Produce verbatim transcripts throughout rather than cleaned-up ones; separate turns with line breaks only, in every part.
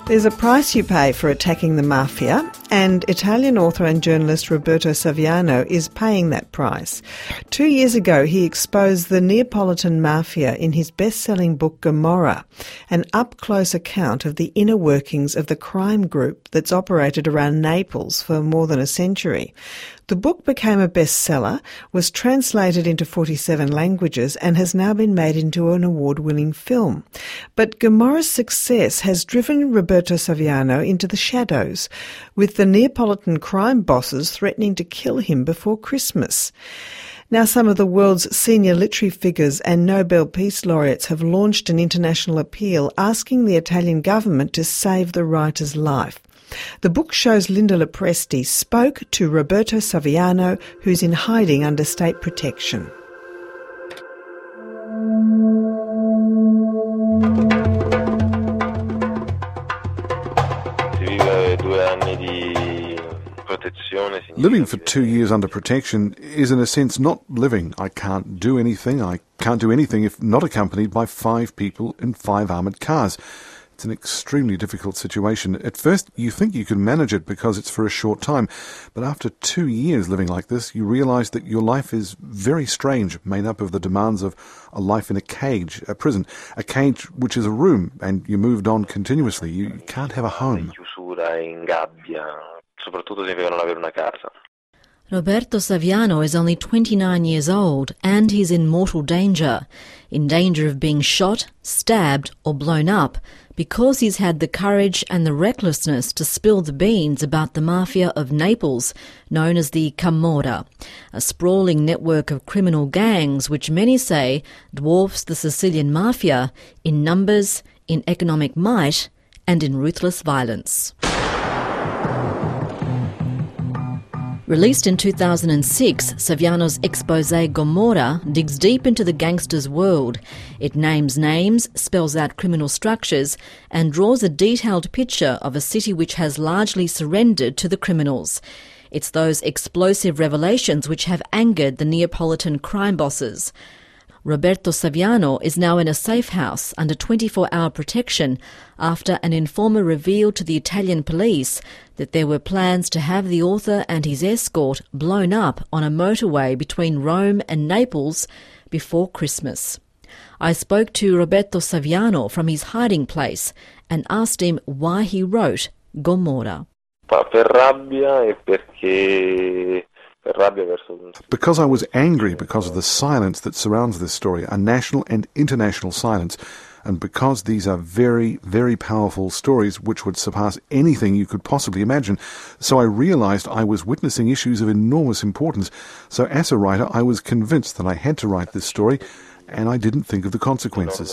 There's a price you pay for attacking the mafia, and Italian author and journalist Roberto Saviano is paying that price. Two years ago, he exposed the Neapolitan mafia in his best-selling book Gomorrah, an up-close account of the inner workings of the crime group that's operated around Naples for more than a century. The book became a bestseller, was translated into forty-seven languages, and has now been made into an award-winning film. But Gomorrah's success has driven Roberto Saviano into the shadows, with the Neapolitan crime bosses threatening to kill him before Christmas. Now, some of the world's senior literary figures and Nobel Peace Laureates have launched an international appeal asking the Italian government to save the writer's life. The book shows Linda Lopresti spoke to Roberto Saviano, who's in hiding under state protection.
Living for two years under protection is, in a sense, not living. I can't do anything. I can't do anything if not accompanied by five people in five armoured cars. It's an extremely difficult situation. At first, you think you can manage it because it's for a short time, but after two years living like this, you realise that your life is very strange, made up of the demands of a life in a cage, a prison, a cage which is a room, and you moved on continuously. You can't have a home.
Roberto Saviano is only twenty-nine years old, and he's in mortal danger, in danger of being shot, stabbed or blown up, because he's had the courage and the recklessness to spill the beans about the mafia of Naples, known as the Camorra, a sprawling network of criminal gangs which many say dwarfs the Sicilian mafia in numbers, in economic might and in ruthless violence. Released in two thousand six, Saviano's exposé Gomorrah digs deep into the gangsters' world. It names names, spells out criminal structures, and draws a detailed picture of a city which has largely surrendered to the criminals. It's those explosive revelations which have angered the Neapolitan crime bosses. Roberto Saviano is now in a safe house under twenty-four hour protection after an informer revealed to the Italian police that there were plans to have the author and his escort blown up on a motorway between Rome and Naples before Christmas. I spoke to Roberto Saviano from his hiding place and asked him why he wrote Gomorrah.
Per rabbia e perché...
Because I was angry because of the silence that surrounds this story, a national and international silence, and because these are very, very powerful stories which would surpass anything you could possibly imagine. So I realised I was witnessing issues of enormous importance. So as a writer, I was convinced that I had to write this story, and I didn't think of the consequences.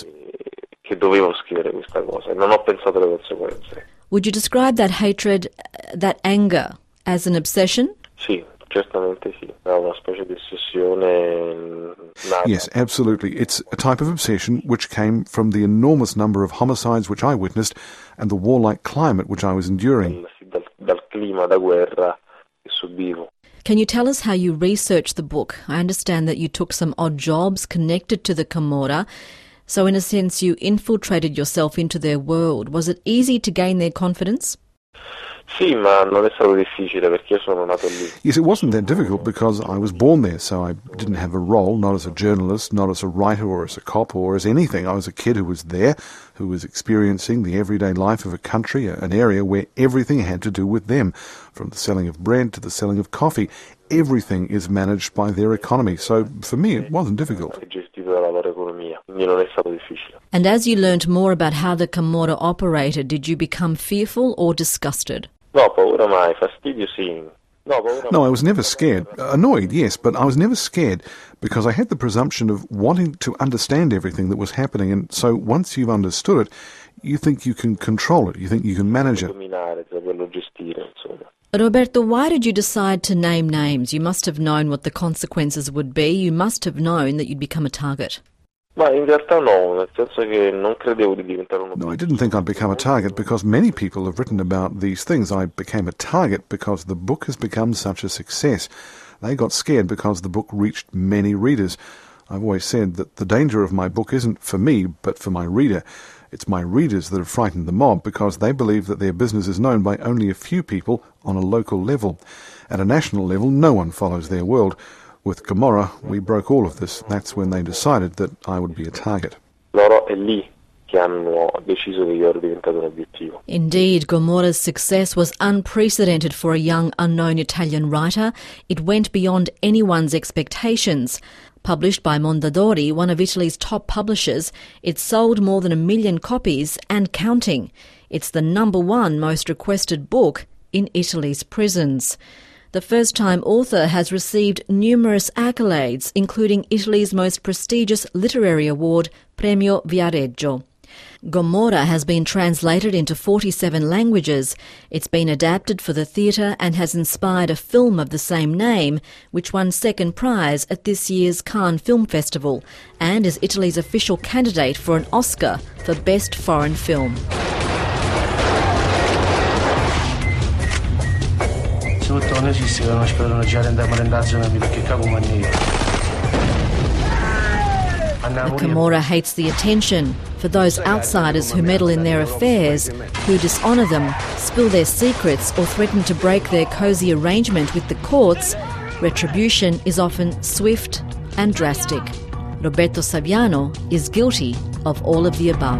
Would you describe that hatred, that anger, as an obsession?
Sì.
Yes, absolutely. It's a type of obsession which came from the enormous number of homicides which I witnessed and the warlike climate which I was enduring.
Can you tell us how you researched the book? I understand that you took some odd jobs connected to the Camorra, so in a sense you infiltrated yourself into their world. Was it easy to gain their confidence?
Sì, ma non è stato difficile perché io sono nato lì.
Yes, it wasn't that difficult because I was born there, so I didn't have a role, not as a journalist, not as a writer or as a cop or as anything. I was a kid who was there, who was experiencing the everyday life of a country, an area where everything had to do with them, from the selling of bread to the selling of coffee. Everything is managed by their economy, so for me it wasn't difficult.
And as you learnt more about how the Camorra operated, did you become fearful or disgusted?
No, paura mai, fastidio sì. No, paura.
No, I was never scared. Annoyed, yes, but I was never scared because I had the presumption of wanting to understand everything that was happening, and so once you've understood it, you think you can control it, you think you can manage it.
Roberto, why did you decide to name names? You must have known what the consequences would be. You must have known that you'd become a target.
No, I
didn't think I'd become a target because many people have written about these things. I became a target because the book has become such a success. They got scared because the book reached many readers. I've always said that the danger of my book isn't for me, but for my reader. It's my readers that have frightened the mob because they believe that their business is known by only a few people on a local level. At a national level, no one follows their world. With Gomorrah, we broke all of this. That's when they decided that I would be a target.
Loro è lì che hanno deciso che io ero diventato un obiettivo.
Indeed, Gomorrah's success was unprecedented for a young, unknown Italian writer. It went beyond anyone's expectations. Published by Mondadori, one of Italy's top publishers, it sold more than a million copies and counting. It's the number one most requested book in Italy's prisons. The first-time author has received numerous accolades, including Italy's most prestigious literary award, Premio Viareggio. Gomorrah has been translated into forty-seven languages. It's been adapted for the theatre and has inspired a film of the same name, which won second prize at this year's Cannes Film Festival and is Italy's official candidate for an Oscar for Best Foreign Film. The Camorra hates the attention. For those outsiders who meddle in their affairs, who dishonour them, spill their secrets or threaten to break their cosy arrangement with the courts, retribution is often swift and drastic. Roberto Saviano is guilty of all of the above.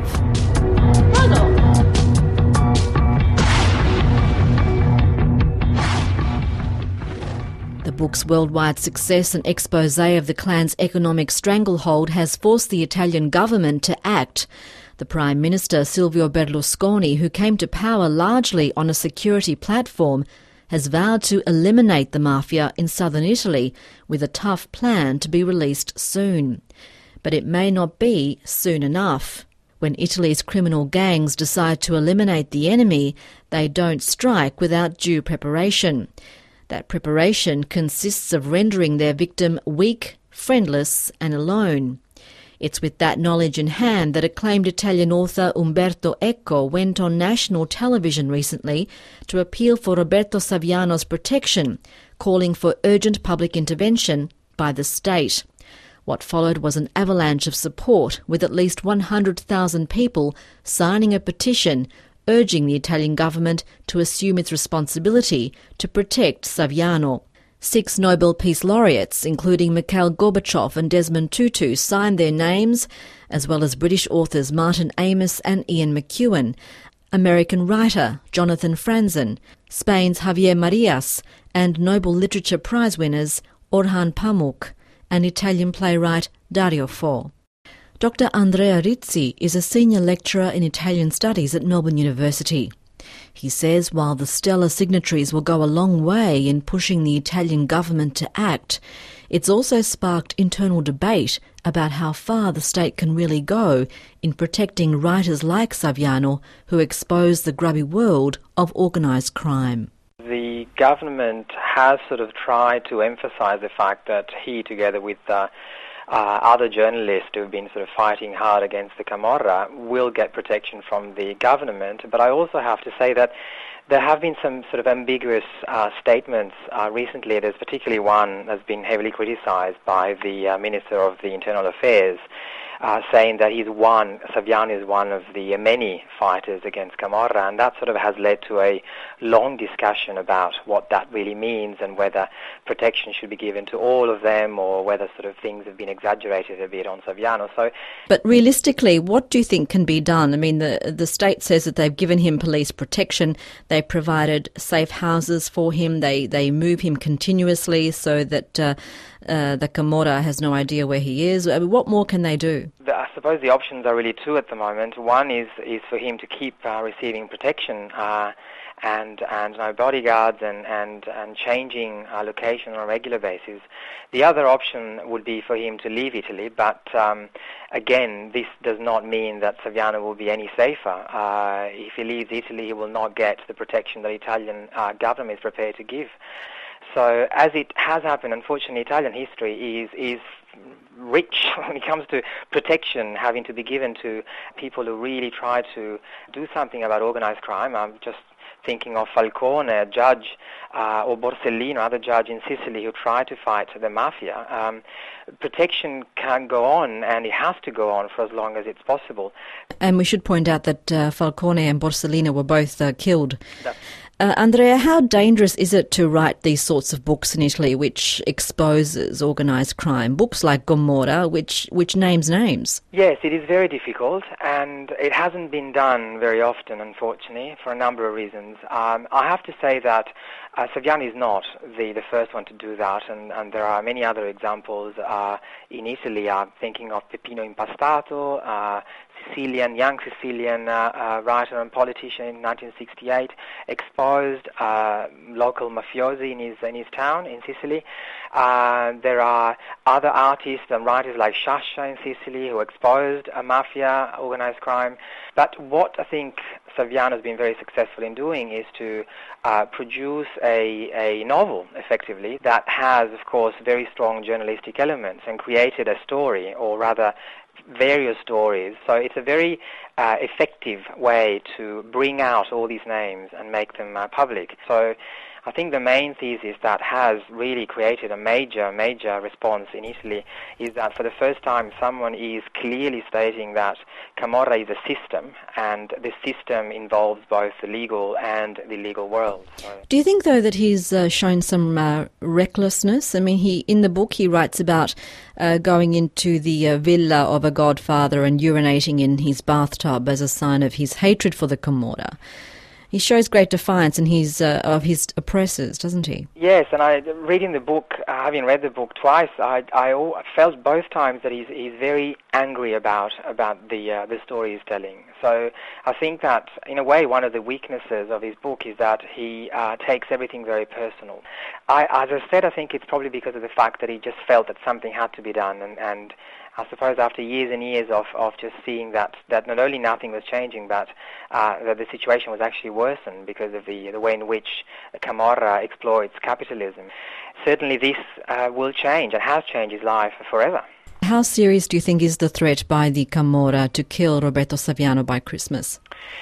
The book's worldwide success and expose of the clan's economic stranglehold has forced the Italian government to act. The Prime Minister, Silvio Berlusconi, who came to power largely on a security platform, has vowed to eliminate the mafia in southern Italy with a tough plan to be released soon. But it may not be soon enough. When Italy's criminal gangs decide to eliminate the enemy, they don't strike without due preparation. That preparation consists of rendering their victim weak, friendless and alone. It's with that knowledge in hand that acclaimed Italian author Umberto Eco went on national television recently to appeal for Roberto Saviano's protection, calling for urgent public intervention by the state. What followed was an avalanche of support, with at least one hundred thousand people signing a petition urging the Italian government to assume its responsibility to protect Saviano. Six Nobel Peace Laureates, including Mikhail Gorbachev and Desmond Tutu, signed their names, as well as British authors Martin Amis and Ian McEwan, American writer Jonathan Franzen, Spain's Javier Marias, and Nobel Literature Prize winners Orhan Pamuk and Italian playwright Dario Fo. Doctor Andrea Rizzi is a senior lecturer in Italian studies at Melbourne University. He says while the stellar signatories will go a long way in pushing the Italian government to act, it's also sparked internal debate about how far the state can really go in protecting writers like Saviano who expose the grubby world of organised crime.
The government has sort of tried to emphasise the fact that he, together with uh, Uh, other journalists who have been sort of fighting hard against the Camorra, will get protection from the government. But I also have to say that there have been some sort of ambiguous uh, statements uh, recently. There's particularly one that's been heavily criticised by the uh, Minister of the Internal Affairs, uh, saying that he's one, Saviano is one of the many fighters against Camorra, and that sort of has led to a long discussion about what that really means and whether protection should be given to all of them or whether sort of things have been exaggerated a bit on Saviano. So,
but realistically, what do you think can be done? I mean, the the state says that they've given him police protection, they provided safe houses for him, they, they move him continuously so that uh, uh, the Camorra has no idea where he is. I mean, what more can they do?
I suppose the options are really two at the moment. One is is for him to keep uh, receiving protection uh, and and no bodyguards and and and changing uh, location on a regular basis. The other option would be for him to leave Italy, but um, again, this does not mean that Saviano will be any safer. Uh, if he leaves Italy, he will not get the protection that the Italian uh, government is prepared to give. So, as it has happened, unfortunately, Italian history is is rich when it comes to protection having to be given to people who really try to do something about organized crime. I'm just thinking of Falcone, a judge, uh, or Borsellino, other judge in Sicily who tried to fight the mafia. Um, protection can go on, and it has to go on for as long as it's possible.
And we should point out that uh, Falcone and Borsellino were both uh, killed.
That's
Uh, Andrea, how dangerous is it to write these sorts of books in Italy which exposes organised crime? Books like Gomorra, which which names names.
Yes, it is very difficult, and it hasn't been done very often, unfortunately, for a number of reasons. Um, I have to say that uh, Saviano is not the, the first one to do that, and, and there are many other examples uh, in Italy. I'm thinking of Peppino Impastato, uh, Sicilian, young Sicilian uh, uh, writer and politician in nineteen sixty-eight, exposed uh, local mafiosi in his in his town in Sicily. Uh, there are other artists and writers like Sciascia in Sicily who exposed a mafia, organized crime. But what I think Saviano has been very successful in doing is to uh, produce a, a novel, effectively, that has, of course, very strong journalistic elements and created a story, or rather various stories. So it's a very uh, effective way to bring out all these names and make them uh, public. So I think the main thesis that has really created a major, major response in Italy is that for the first time someone is clearly stating that Camorra is a system, and the system involves both the legal and the illegal world. So
Do you think, though, that he's uh, shown some uh, recklessness? I mean, he in the book he writes about uh, going into the uh, villa of a godfather and urinating in his bathtub as a sign of his hatred for the Camorra. He shows great defiance in his, uh, of his oppressors, doesn't he?
Yes, and I, reading the book, uh, having read the book twice, I, I felt both times that he's, he's very angry about about the uh, the story he's telling. So I think that, in a way, one of the weaknesses of his book is that he uh, takes everything very personal. I, as I said, I think it's probably because of the fact that he just felt that something had to be done, and, and I suppose after years and years of, of just seeing that, that not only nothing was changing, but uh, that the situation was actually worsened because of the, the way in which Camorra exploits capitalism. Certainly this uh, will change and has changed his life forever.
How serious do you think is the threat by the Camorra to kill Roberto Saviano by Christmas?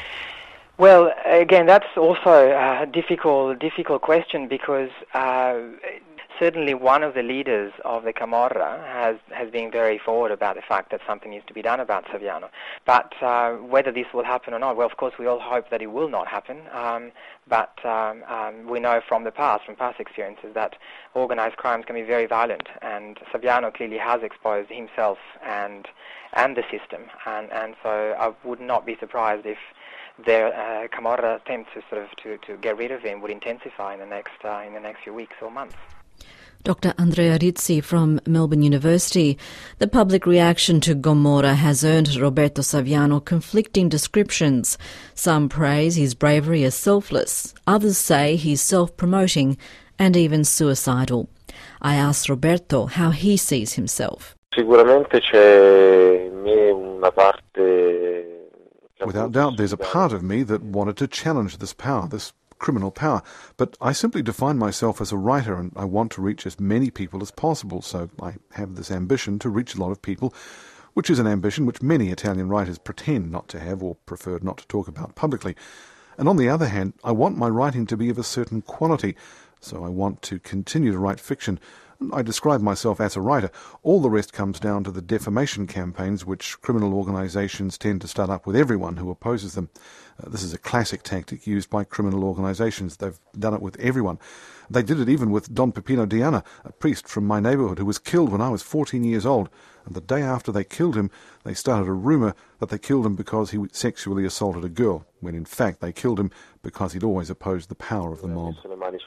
Well, again, that's also a difficult, difficult question because uh, certainly one of the leaders of the Camorra has, has been very forward about the fact that something needs to be done about Saviano. But uh, whether this will happen or not, well, of course, we all hope that it will not happen. Um, but um, um, we know from the past, from past experiences, that organized crimes can be very violent. And Saviano clearly has exposed himself and and the system. And, and so I would not be surprised if their uh, Camorra attempt to sort of to, to get rid of him would intensify in the next uh, in the next few weeks or months.
Doctor Andrea Rizzi from Melbourne University. The public reaction to Gomorra has earned Roberto Saviano conflicting descriptions. Some praise his bravery as selfless. Others say he's self-promoting and even suicidal. I asked Roberto how he sees himself.
Sicuramente c'è in me una parte.
Without doubt, there's a part of me that wanted to challenge this power, this criminal power, but I simply define myself as a writer, and I want to reach as many people as possible, so I have this ambition to reach a lot of people, which is an ambition which many Italian writers pretend not to have or prefer not to talk about publicly. And on the other hand, I want my writing to be of a certain quality, so I want to continue to write fiction. I describe myself as a writer. All the rest comes down to the defamation campaigns which criminal organisations tend to start up with everyone who opposes them. Uh, this is a classic tactic used by criminal organisations. They've done it with everyone. They did it even with Don Peppino Diana, a priest from my neighbourhood who was killed when I was fourteen years old. And the day after they killed him, they started a rumour that they killed him because he sexually assaulted a girl, when in fact they killed him because he'd always opposed the power of the mob.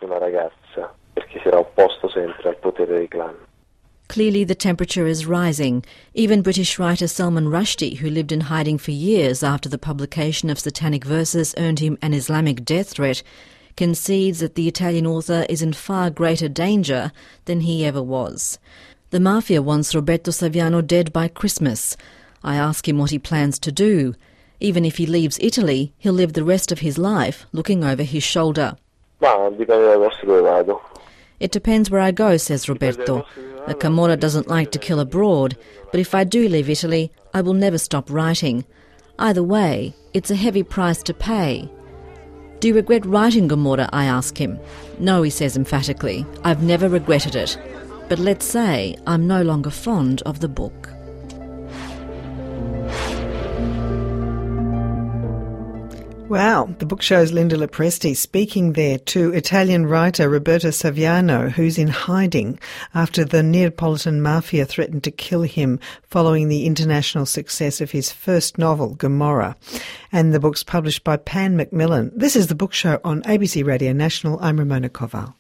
Clearly the temperature is rising. Even British writer Salman Rushdie, who lived in hiding for years after the publication of Satanic Verses earned him an Islamic death threat, concedes that the Italian author is in far greater danger than he ever was. The mafia wants Roberto Saviano dead by Christmas. I ask him what he plans to do. Even if he leaves Italy, he'll live the rest of his life looking over his shoulder. It depends where I go, says Roberto. The Camorra doesn't like to kill abroad, but if I do leave Italy, I will never stop writing. Either way, it's a heavy price to pay. Do you regret writing Gomorrah? I ask him. No, he says emphatically. I've never regretted it. But let's say I'm no longer fond of the book.
Wow, the book shows Linda Lopresti speaking there to Italian writer Roberto Saviano, who's in hiding after the Neapolitan mafia threatened to kill him following the international success of his first novel, Gomorrah. And the book's published by Pan Macmillan. This is The Book Show on A B C Radio National. I'm Ramona Koval.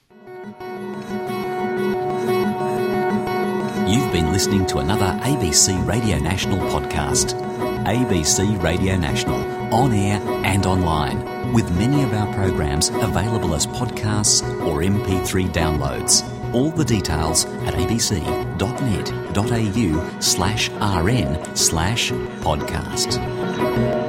You've been listening to another A B C Radio National podcast. A B C Radio National, on air and online, with many of our programs available as podcasts or M P three downloads. All the details at abc.net.au slash rn slash podcast.